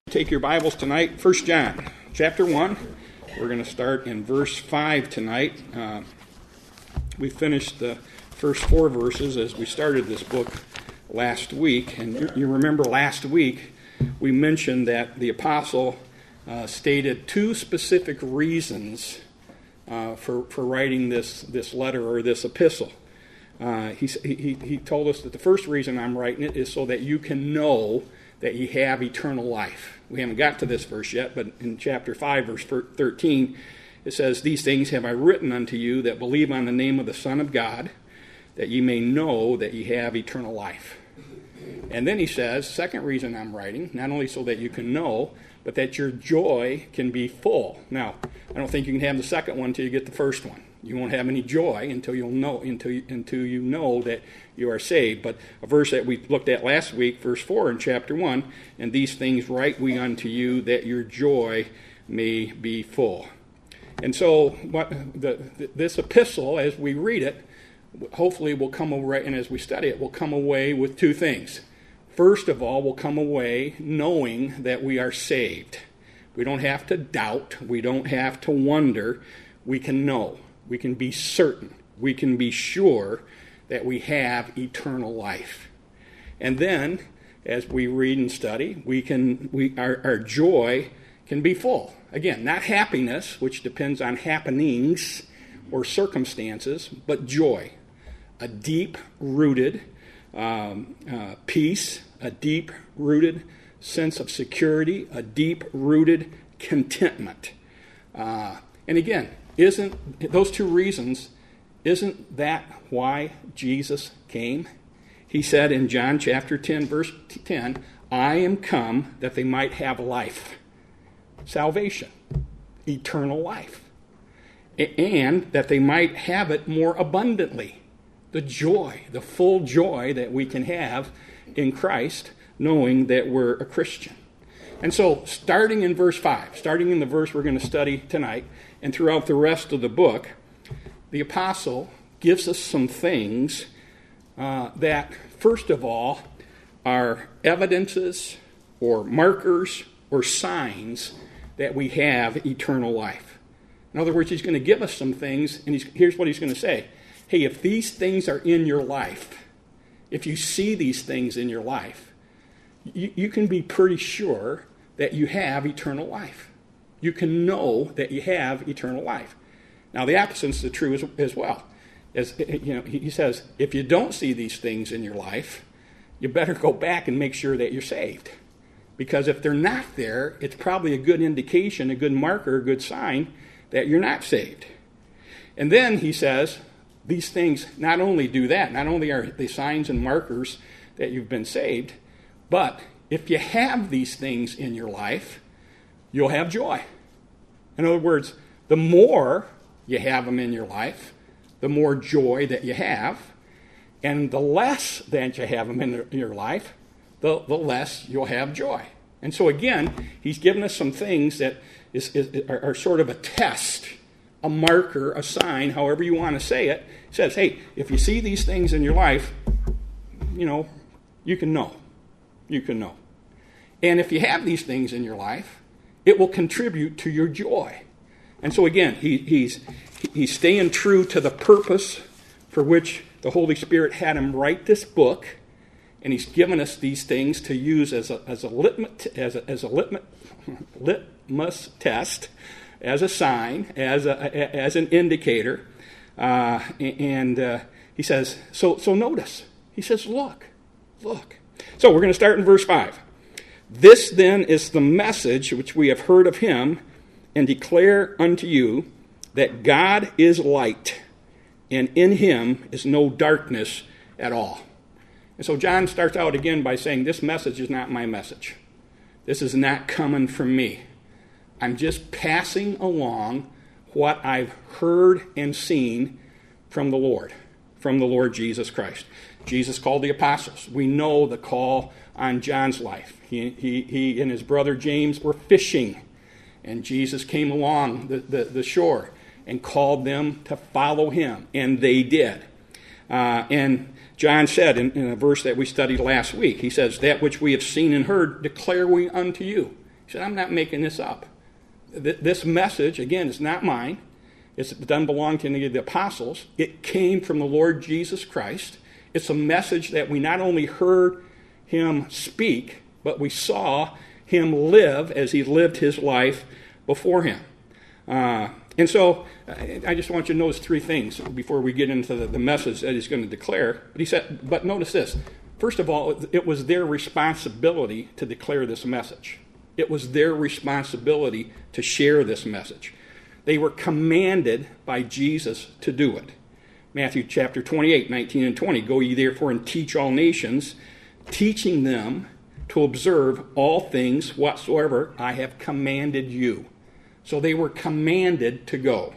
Take your Bibles tonight, 1 John, chapter 1. We're going to start in verse 5 tonight. We finished the first 4 verses as we started this book last week. And you remember last week we mentioned that the apostle stated 2 specific reasons for writing this letter or this epistle. He told us that the first reason I'm writing it is so that you can know that you have eternal life. We haven't got to this verse yet, but in chapter 5, verse 13, it says, "These things have I written unto you that believe on the name of the Son of God, that ye may know that ye have eternal life." And then he says, second reason I'm writing, not only so that you can know, but that your joy can be full. Now, I don't think you can have the second one until you get the first one. You won't have any joy until you know that you are saved. But a verse that we looked at last week, verse 4 in chapter 1, "And these things write we unto you, that your joy may be full." And so this epistle, as we read it, hopefully will come away, and as we study it, will come away with 2 things. First of all, we'll come away knowing that we are saved. We don't have to doubt. We don't have to wonder. We can know. We can be certain. We can be sure that we have eternal life. And then, as we read and study, our joy can be full. Again, not happiness, which depends on happenings or circumstances, but joy. A deep-rooted peace, a deep-rooted sense of security, a deep-rooted contentment. And again, isn't those 2 reasons, isn't that why Jesus came? He said in John chapter 10, verse 10, "I am come that they might have life." Salvation, eternal life. And that they might have it more abundantly. The joy, the full joy that we can have in Christ, knowing that we're a Christian. And so, starting in verse 5, starting in the verse we're going to study tonight, and throughout the rest of the book, the apostle gives us some things that, first of all, are evidences or markers or signs that we have eternal life. In other words, he's going to give us some things, and here's what he's going to say. Hey, if these things are in your life, if you see these things in your life, you can be pretty sure that you have eternal life. You can know that you have eternal life. Now, the opposite is true as well. As he says, if you don't see these things in your life, you better go back and make sure that you're saved. Because if they're not there, it's probably a good indication, a good marker, a good sign that you're not saved. And then he says, these things not only do that, not only are they signs and markers that you've been saved, but if you have these things in your life, you'll have joy. In other words, the more you have them in your life, the more joy that you have, and the less that you have them in your life, the less you'll have joy. And so again, he's given us some things that are sort of a test, a marker, a sign, however you want to say it. He says, hey, if you see these things in your life, you can know. You can know. And if you have these things in your life, it will contribute to your joy. And so again, he's staying true to the purpose for which the Holy Spirit had him write this book, and he's given us these things to use as a litmus test, as a sign, as an indicator. And he says, so notice. He says, look. So we're going to start in verse 5. "This then is the message which we have heard of him, and declare unto you, that God is light, and in him is no darkness at all." And so John starts out again by saying, this message is not my message. This is not coming from me. I'm just passing along what I've heard and seen from the Lord Jesus Christ. Jesus called the apostles. We know the call on John's life. He and his brother James were fishing, and Jesus came along the shore and called them to follow him, and they did. And John said in a verse that we studied last week, he says, "That which we have seen and heard declare we unto you." He said, I'm not making this up. This message, again, is not mine. It doesn't belong to any of the apostles. It came from the Lord Jesus Christ. It's a message that we not only heard him speak, but we saw him live as he lived his life before him. And so I just want you to notice three things before we get into the message that he's going to declare. But he said, but notice this. First of all, it was their responsibility to declare this message. It was their responsibility to share this message. They were commanded by Jesus to do it. Matthew chapter 28, 19 and 20. Go ye therefore and teach all nations, teaching them to observe all things whatsoever I have commanded you. So they were commanded to go.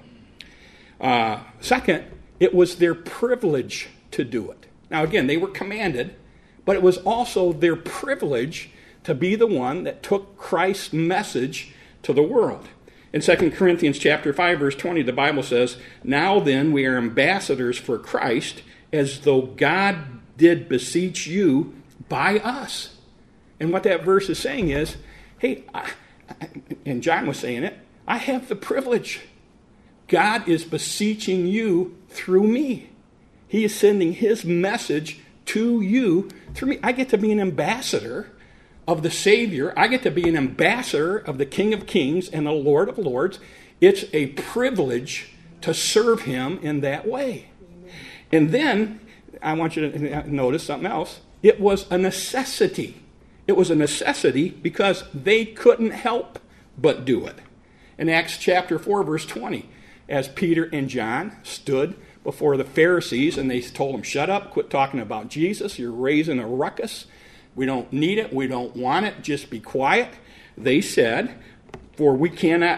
Second, it was their privilege to do it. Now again, they were commanded, but it was also their privilege to be the one that took Christ's message to the world. In 2 Corinthians chapter 5, verse 20, the Bible says, now then we are ambassadors for Christ, as though God did beseech you by us. And what that verse is saying is, hey, and John was saying it, I have the privilege. God is beseeching you through me. He is sending his message to you through me. I get to be an ambassador of the Savior. I get to be an ambassador of the King of Kings and the Lord of Lords. It's a privilege to serve him in that way. And then I want you to notice something else. It was a necessity. It was a necessity because they couldn't help but do it. In Acts chapter 4, verse 20, as Peter and John stood before the Pharisees and they told them, shut up, quit talking about Jesus, you're raising a ruckus. We don't need it. We don't want it. Just be quiet. They said, for we cannot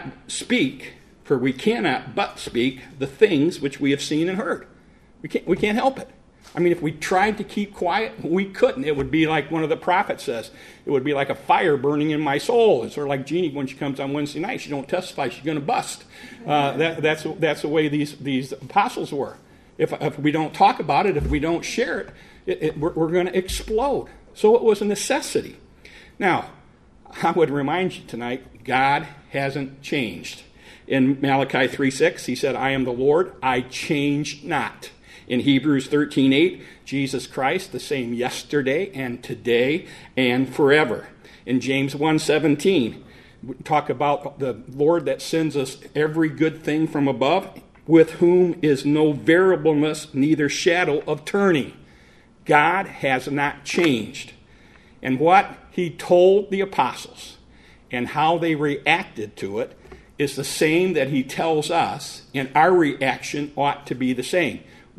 but speak the things which we have seen and heard. We can't help it. I mean, if we tried to keep quiet, we couldn't. It would be like one of the prophets says. It would be like a fire burning in my soul. It's sort of like Jeannie when she comes on Wednesday night. She don't testify. She's going to bust. That's the way these apostles were. If we don't talk about it, if we don't share it, we're going to explode. So it was a necessity. Now, I would remind you tonight, God hasn't changed. In Malachi 3:6, he said, I am the Lord, I change not. In Hebrews 13:8, Jesus Christ, the same yesterday and today and forever. In James 1:17, we talk about the Lord that sends us every good thing from above, with whom is no variableness, neither shadow of turning. God has not changed. And what he told the apostles and how they reacted to it is the same that he tells us, and our reaction ought to be the same.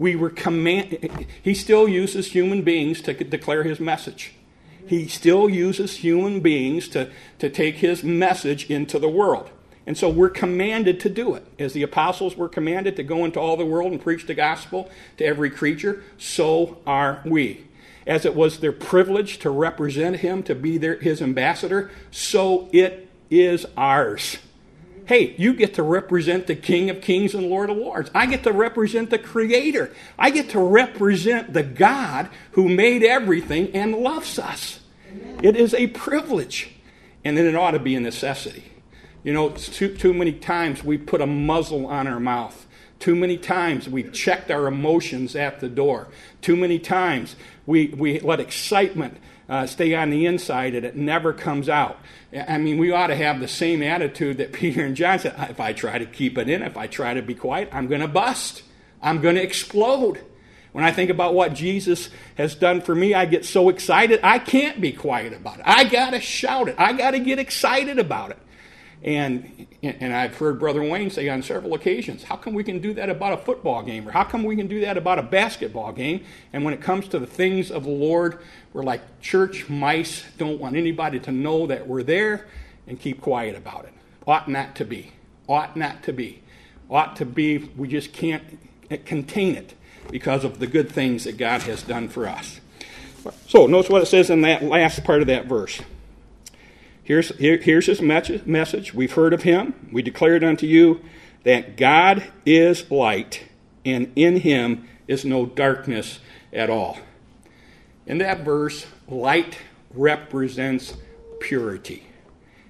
He still uses human beings to declare his message. He still uses human beings to take his message into the world. And so we're commanded to do it. As the apostles were commanded to go into all the world and preach the gospel to every creature, so are we. As it was their privilege to represent him, to be his ambassador, so it is ours. Hey, you get to represent the King of Kings and Lord of Lords. I get to represent the Creator. I get to represent the God who made everything and loves us. Amen. It is a privilege. And then it ought to be a necessity. You know, too many times we put a muzzle on our mouth. Too many times we've checked our emotions at the door. Too many times we let excitement stay on the inside and it never comes out. I mean, we ought to have the same attitude that Peter and John said. If I try to keep it in, if I try to be quiet, I'm going to bust. I'm going to explode. When I think about what Jesus has done for me, I get so excited, I can't be quiet about it. I got to shout it. I got to get excited about it. And I've heard Brother Wayne say on several occasions, how come we can do that about a football game? Or how come we can do that about a basketball game? And when it comes to the things of the Lord, we're like church mice, don't want anybody to know that we're there, and keep quiet about it. Ought not to be. Ought not to be. Ought to be, we just can't contain it because of the good things that God has done for us. So notice what it says in that last part of that verse. Here's his message. We've heard of him. We declared unto you that God is light, and in him is no darkness at all. In that verse, light represents purity.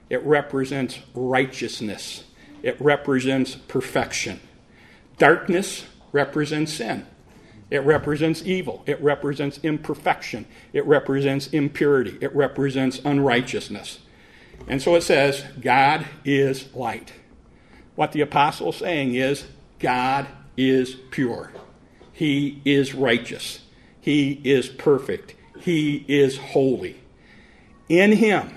It represents righteousness. It represents perfection. Darkness represents sin. It represents evil. It represents imperfection. It represents impurity. It represents unrighteousness. And so it says, God is light. What the apostle is saying is, God is pure. He is righteous. He is perfect. He is holy. In him,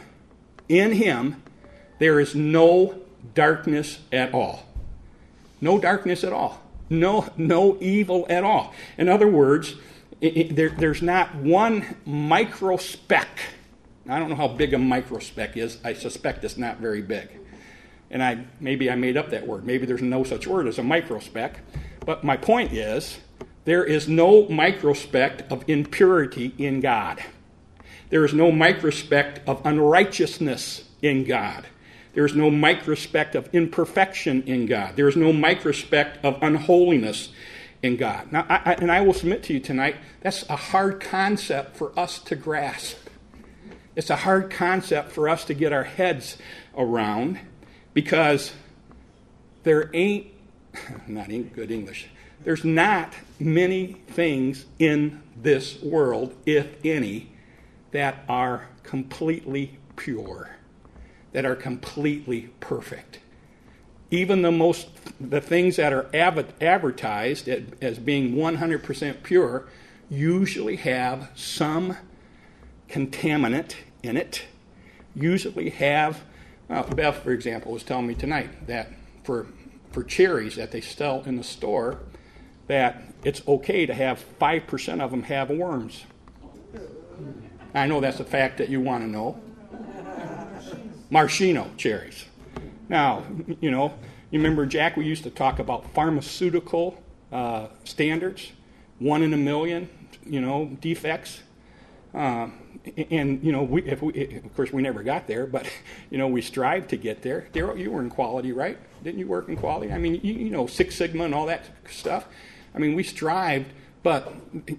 there is no darkness at all. No darkness at all. No evil at all. In other words, there's not one microspeck. I don't know how big a microspeck is. I suspect it's not very big. And maybe I made up that word. Maybe there's no such word as a microspeck. But my point is, there is no microspeck of impurity in God. There is no microspeck of unrighteousness in God. There is no microspeck of imperfection in God. There is no microspeck of unholiness in God. Now, I will submit to you tonight, that's a hard concept for us to grasp. It's a hard concept for us to get our heads around because there ain't good English. There's not many things in this world, if any, that are completely pure, that are completely perfect. Even the things that are advertised as being 100% pure usually have some contaminant in it. Usually have, Beth, for example, was telling me tonight that for cherries that they sell in the store, that it's okay to have 5% of them have worms. I know that's a fact that you want to know. Maraschino cherries. Now, you remember, Jack, we used to talk about pharmaceutical standards, 1 in a million, defects. Of course, we never got there, but, we strive to get there. Darryl, you were in quality, right? Didn't you work in quality? I mean, Six Sigma and all that stuff. I mean, we strived, but,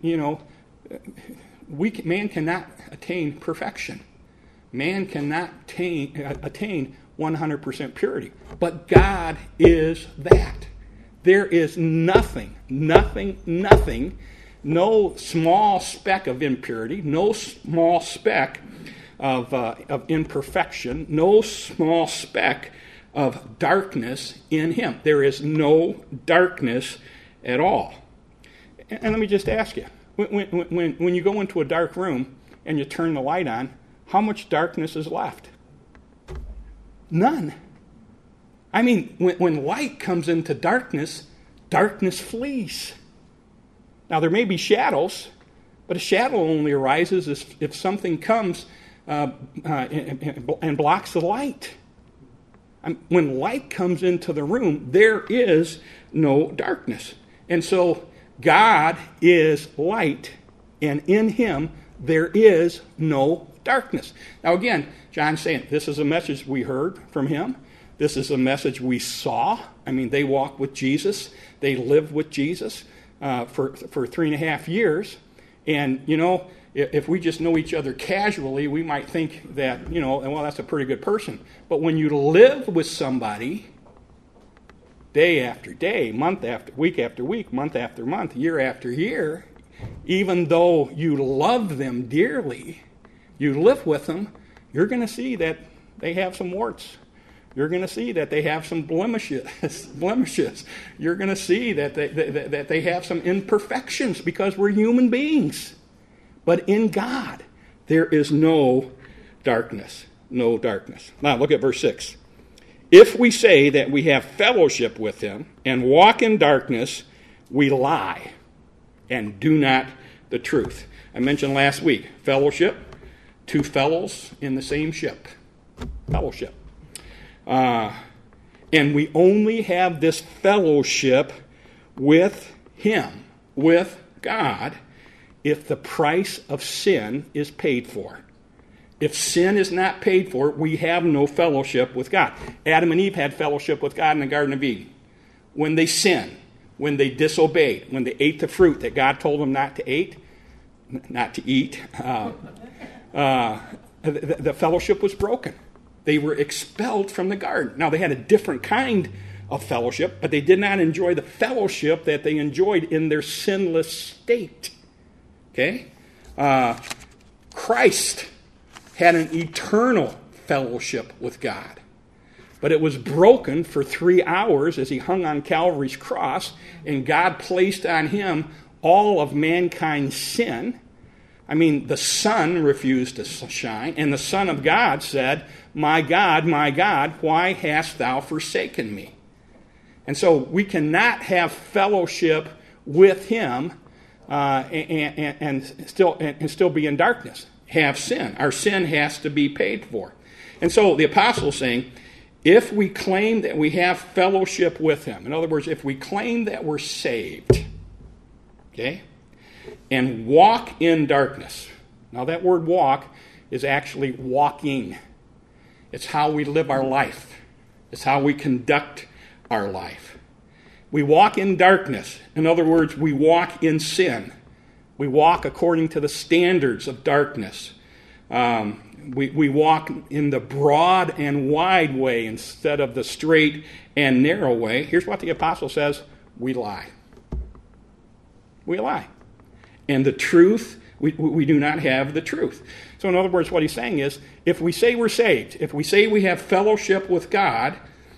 man cannot attain perfection. Man cannot attain 100% purity. But God is that. There is nothing, no small speck of impurity, no small speck of imperfection, no small speck of darkness in him. There is no darkness at all. And let me just ask you, when you go into a dark room and you turn the light on, how much darkness is left? None. I mean, when light comes into darkness, darkness flees. Now, there may be shadows, but a shadow only arises if something comes and blocks the light. When light comes into the room, there is no darkness. And so God is light, and in him there is no darkness. Now again, John's saying this is a message we heard from him. This is a message we saw. I mean, they walked with Jesus. They lived with Jesus for 3.5 years. And, if we just know each other casually, we might think that, well, that's a pretty good person. But when you live with somebody day after day, month after week, month after month, year after year, even though you love them dearly, you live with them, you're going to see that they have some warts. You're going to see that they have some blemishes. You're going to see that they have some imperfections because we're human beings. But in God, there is no darkness. No darkness. Now, look at verse 6. If we say that we have fellowship with him and walk in darkness, we lie and do not the truth. I mentioned last week, fellowship, two fellows in the same ship. Fellowship. And we only have this fellowship with him, with God, if the price of sin is paid for. If sin is not paid for, we have no fellowship with God. Adam and Eve had fellowship with God in the Garden of Eden. When they sinned, when they disobeyed, when they ate the fruit that God told them not to eat, the fellowship was broken. They were expelled from the garden. Now, they had a different kind of fellowship, but they did not enjoy the fellowship that they enjoyed in their sinless state. Okay? Christ had an eternal fellowship with God. But it was broken for 3 hours as he hung on Calvary's cross, and God placed on him all of mankind's sin. I mean, the sun refused to shine, and the Son of God said, my God, why hast thou forsaken me?" And so we cannot have fellowship with him and still be in darkness, have sin. Our sin has to be paid for. And so the apostle is saying, if we claim that we have fellowship with him, in other words, if we claim that we're saved, okay, and walk in darkness. Now that word walk is actually walking. It's how we live our life. It's how we conduct our life. We walk in darkness. In other words, we walk in sin. We walk according to the standards of darkness. We walk in the broad and wide way instead of the straight and narrow way. Here's what the apostle says: we lie. We lie. And the truth, we do not have the truth. So in other words, what he's saying is, if we say we're saved, if we say we have fellowship with God,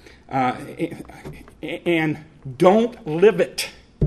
and don't live it. In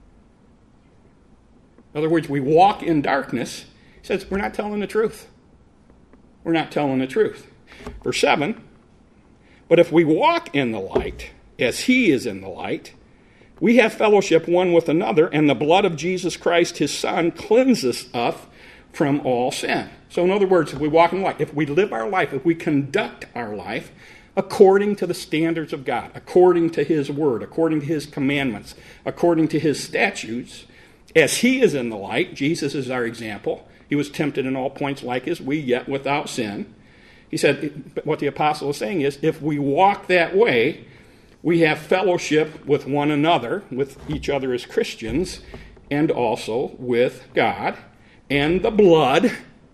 other words, we walk in darkness. He says, we're not telling the truth. We're not telling the truth. Verse 7, but if we walk in the light, as he is in the light, we have fellowship one with another, and the blood of Jesus Christ, his Son, cleanses us from all sin. So in other words, if we walk in light, if we live our life, if we conduct our life according to the standards of God, according to his word, according to his commandments, according to his statutes, as he is in the light, Jesus is our example. He was tempted in all points like as we, yet without sin. He said, what the apostle is saying is, if we walk that way, we have fellowship with one another, with each other as Christians, and also with God. And the blood,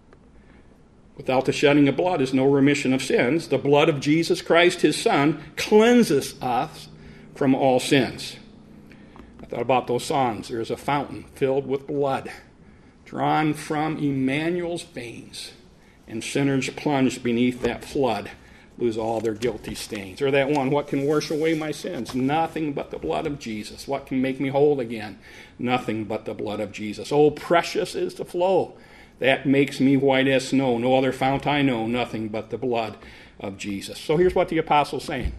without the shedding of blood is no remission of sins. The blood of Jesus Christ, his Son, cleanses us from all sins. I thought about those songs. There is a fountain filled with blood, drawn from Emmanuel's veins, and sinners plunged beneath that flood lose all their guilty stains. Or that one, what can wash away my sins? Nothing but the blood of Jesus. What can make me whole again? Nothing but the blood of Jesus. Oh, precious is the flow that makes me white as snow. No other fount I know, nothing but the blood of Jesus. So here's what the apostle's saying.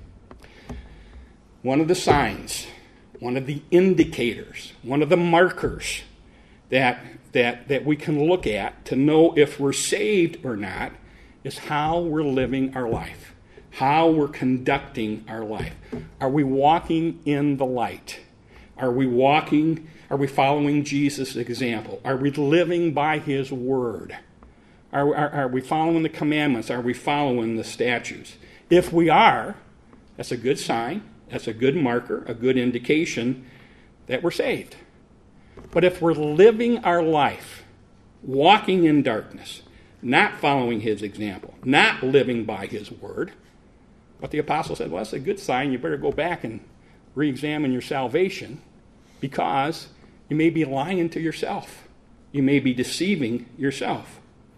One of the signs, one of the indicators, one of the markers that we can look at to know if we're saved or not is how we're living our life, how we're conducting our life. Are we walking in the light? Are we following Jesus' example? Are we living by his word? Are we following the commandments? Are we following the statutes? If we are, that's a good sign, that's a good marker, a good indication that we're saved. But if we're living our life, walking in darkness, not following his example, not living by his word, what the apostle said, well, that's a good sign. You better go back and re-examine your salvation, because you may be lying to yourself. You may be deceiving yourself.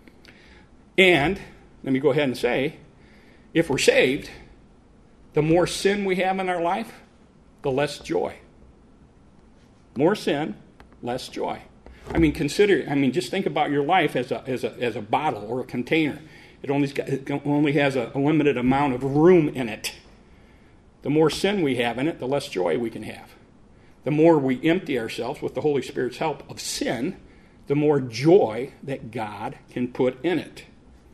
And, let me go ahead and say, if we're saved, the more sin we have in our life, the less joy. More sin, less joy. Just think about your life as a bottle or a container. It only has a limited amount of room in it. The more sin we have in it, the less joy we can have. The more we empty ourselves with the Holy Spirit's help of sin, the more joy that God can put in it.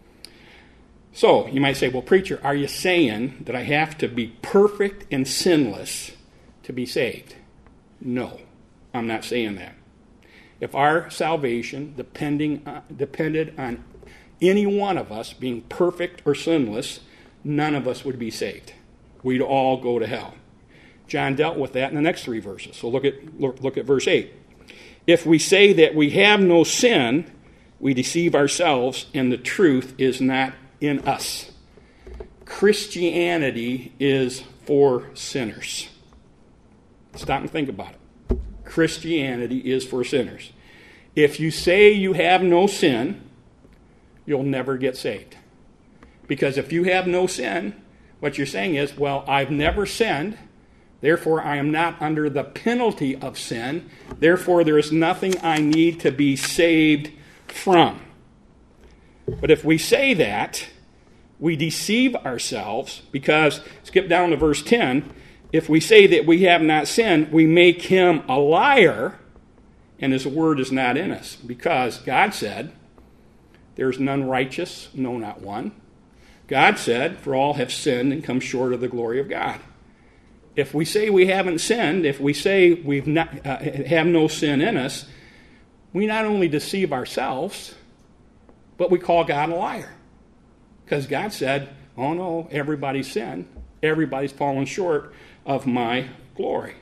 So, you might say, well, preacher, are you saying that I have to be perfect and sinless to be saved? No, I'm not saying that. If our salvation depended on any one of us being perfect or sinless, none of us would be saved. We'd all go to hell. John dealt with that in the next 3 verses. So look at verse 8. If we say that we have no sin, we deceive ourselves, and the truth is not in us. Christianity is for sinners. Stop and think about it. Christianity is for sinners. If you say you have no sin, you'll never get saved. Because if you have no sin, what you're saying is, well, I've never sinned, therefore I am not under the penalty of sin, therefore there is nothing I need to be saved from. But if we say that, we deceive ourselves, because, skip down to verse 10, if we say that we have not sinned, we make him a liar, and his word is not in us. Because God said, there's none righteous, no, not one. God said, for all have sinned and come short of the glory of God. If we say we haven't sinned, if we say we have no sin in us, we not only deceive ourselves, but we call God a liar. Because God said, oh no, everybody's sinned. Everybody's fallen short of my glory.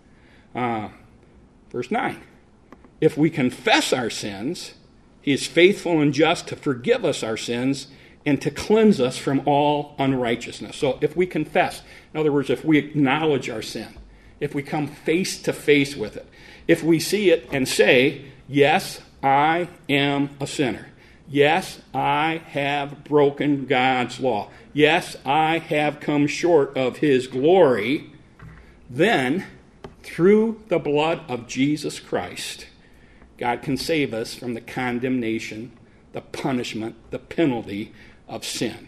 Verse 9. If we confess our sins, he is faithful and just to forgive us our sins and to cleanse us from all unrighteousness. So if we confess, in other words, if we acknowledge our sin, if we come face to face with it, if we see it and say, yes, I am a sinner. Yes, I have broken God's law. Yes, I have come short of his glory. Then, through the blood of Jesus Christ, God can save us from the condemnation, the punishment, the penalty of sin.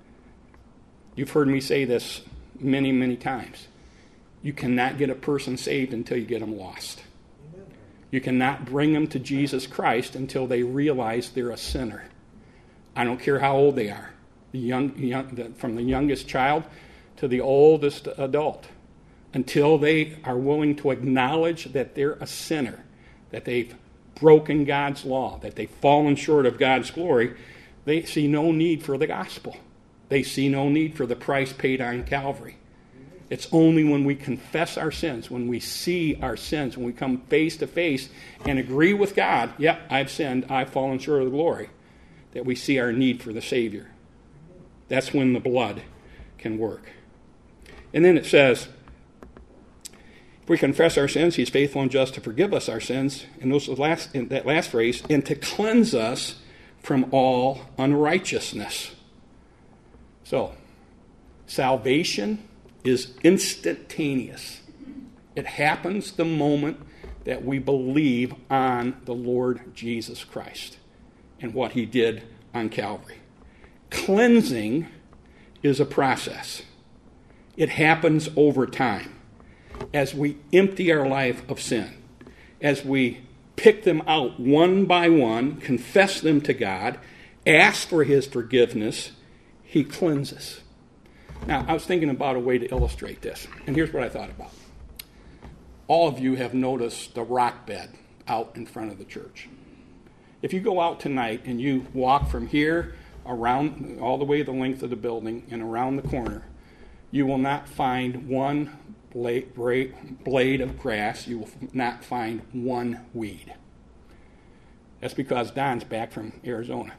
You've heard me say this many, many times. You cannot get a person saved until you get them lost. You cannot bring them to Jesus Christ until they realize they're a sinner. I don't care how old they are, from the youngest child to the oldest adult. Until they are willing to acknowledge that they're a sinner, that they've broken God's law, that they've fallen short of God's glory, they see no need for the gospel. They see no need for the price paid on Calvary. It's only when we confess our sins, when we see our sins, when we come face to face and agree with God, yep, I've sinned, I've fallen short of the glory, that we see our need for the Savior. That's when the blood can work. And then it says, if we confess our sins, he's faithful and just to forgive us our sins, and in that last phrase, and to cleanse us from all unrighteousness. So, salvation is instantaneous. It happens the moment that we believe on the Lord Jesus Christ and what he did on Calvary. Cleansing is a process. It happens over time. As we empty our life of sin, as we pick them out one by one, confess them to God, ask for his forgiveness, he cleanses. Now, I was thinking about a way to illustrate this, and here's what I thought about. All of you have noticed the rock bed out in front of the church. If you go out tonight and you walk from here around all the way the length of the building and around the corner, you will not find one blade of grass. You will not find one weed. That's because Don's back from Arizona.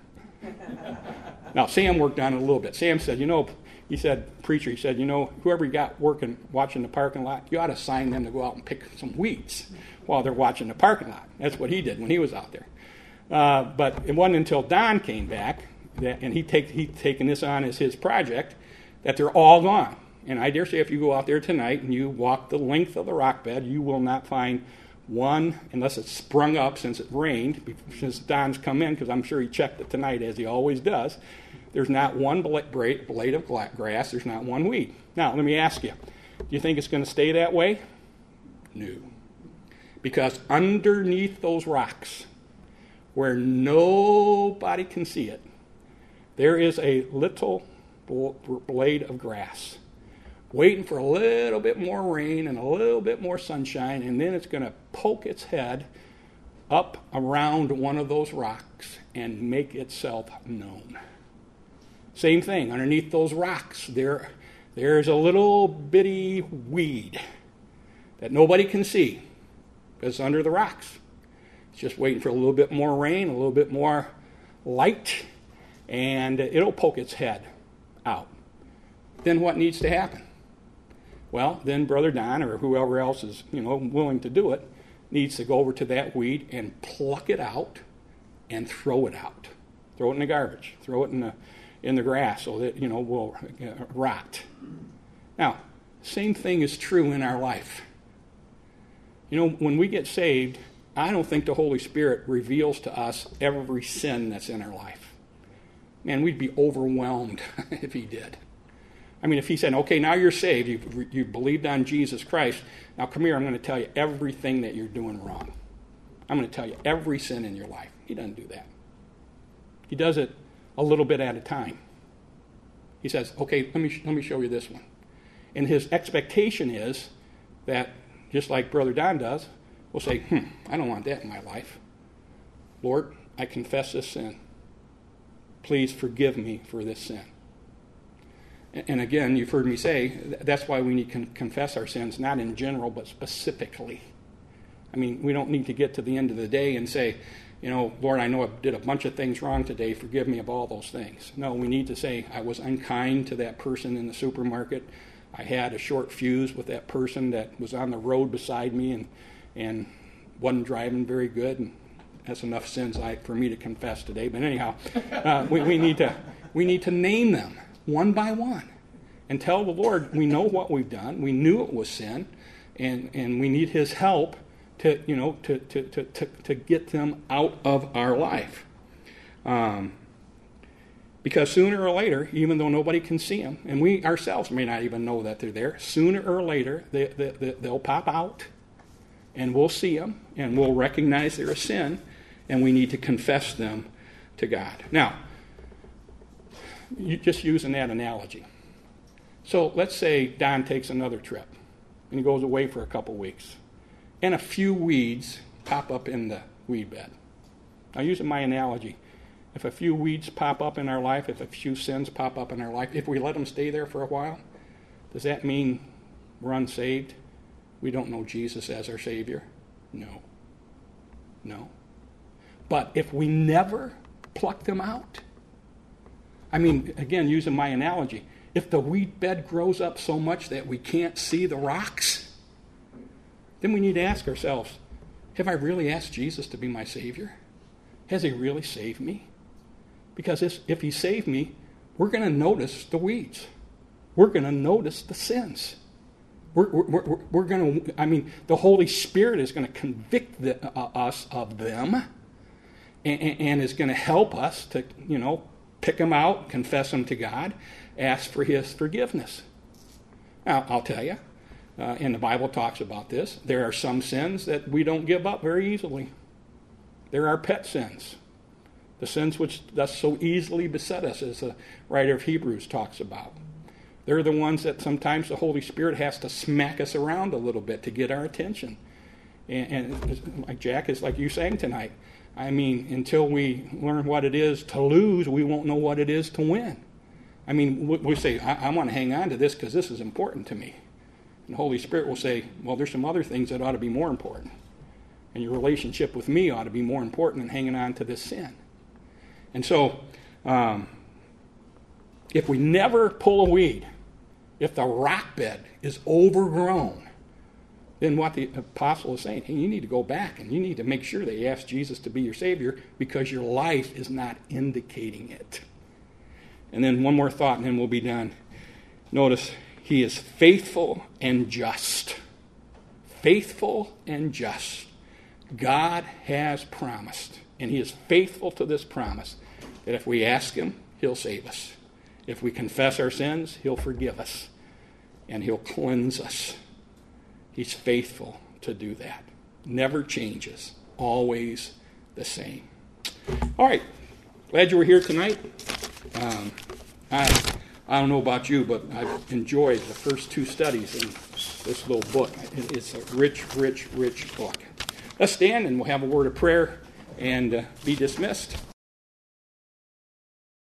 Now, Sam worked on it a little bit. Sam said, preacher, whoever you got watching the parking lot, you ought to assign them to go out and pick some weeds while they're watching the parking lot. That's what he did when he was out there. But it wasn't until Don came back, and he'd taken this on as his project, that they're all gone. And I dare say if you go out there tonight and you walk the length of the rock bed, you will not find one, unless it's sprung up since it rained, since Don's come in, because I'm sure he checked it tonight as he always does. There's not one blade of grass. There's not one weed. Now, let me ask you, do you think it's going to stay that way? No. Because underneath those rocks, where nobody can see it, there is a little blade of grass waiting for a little bit more rain and a little bit more sunshine, and then it's going to poke its head up around one of those rocks and make itself known. Same thing, underneath those rocks, there's a little bitty weed that nobody can see because it's under the rocks. It's just waiting for a little bit more rain, a little bit more light, and it'll poke its head out. then what needs to happen? Well, then Brother Don or whoever else is, willing to do it needs to go over to that weed and pluck it out and throw it out. Throw it in the garbage. Throw it in the grass so that, will rot. Now, same thing is true in our life. When we get saved, I don't think the Holy Spirit reveals to us every sin that's in our life. Man, we'd be overwhelmed if he did. I mean, if he said, okay, now you're saved, you believed on Jesus Christ, now come here, I'm going to tell you everything that you're doing wrong. I'm going to tell you every sin in your life. He doesn't do that. He does it a little bit at a time. He says, okay, let me show you this one. And his expectation is that, just like Brother Don does, we'll say, I don't want that in my life. Lord, I confess this sin. Please forgive me for this sin. And again, you've heard me say, that's why we need to confess our sins, not in general, but specifically. I mean, we don't need to get to the end of the day and say, Lord, I know I did a bunch of things wrong today. Forgive me of all those things. No, we need to say, I was unkind to that person in the supermarket. I had a short fuse with that person that was on the road beside me and wasn't driving very good. And that's enough sins for me to confess today. But anyhow, we need to name them one by one and tell the Lord we know what we've done. We knew it was sin, and we need his help to get them out of our life. Because sooner or later, even though nobody can see them, and we ourselves may not even know that they're there, sooner or later they'll pop out, and we'll see them, and we'll recognize they're a sin, and we need to confess them to God. Now, just using that analogy. So let's say Don takes another trip, and he goes away for a couple weeks, and a few weeds pop up in the weed bed. Now, using my analogy, if a few weeds pop up in our life, if a few sins pop up in our life, if we let them stay there for a while, does that mean we're unsaved? We don't know Jesus as our Savior? No. But if we never pluck them out, I mean, again, using my analogy, if the weed bed grows up so much that we can't see the rocks, then we need to ask ourselves, have I really asked Jesus to be my Savior? Has he really saved me? Because if he saved me, we're going to notice the weeds. We're going to notice the sins. We're going to, the Holy Spirit is going to convict us of them and is going to help us to, pick them out, confess them to God, ask for his forgiveness. Now, I'll tell you, and the Bible talks about this, there are some sins that we don't give up very easily. There are pet sins. The sins which thus so easily beset us, as the writer of Hebrews talks about. They're the ones that sometimes the Holy Spirit has to smack us around a little bit to get our attention. And like Jack, is like you sang tonight, until we learn what it is to lose, we won't know what it is to win. We say, I want to hang on to this because this is important to me. And the Holy Spirit will say, well, there's some other things that ought to be more important. And your relationship with me ought to be more important than hanging on to this sin. And so, if we never pull a weed, if the rock bed is overgrown, then what the apostle is saying, hey, you need to go back and you need to make sure that you ask Jesus to be your Savior because your life is not indicating it. And then one more thought and then we'll be done. Notice, he is faithful and just. Faithful and just. God has promised, and he is faithful to this promise, that if we ask him, he'll save us. If we confess our sins, he'll forgive us, and he'll cleanse us. He's faithful to do that. Never changes. Always the same. All right. Glad you were here tonight. I don't know about you, but I've enjoyed the first two studies in this little book. It's a rich, rich, rich book. Let's stand and we'll have a word of prayer and be dismissed.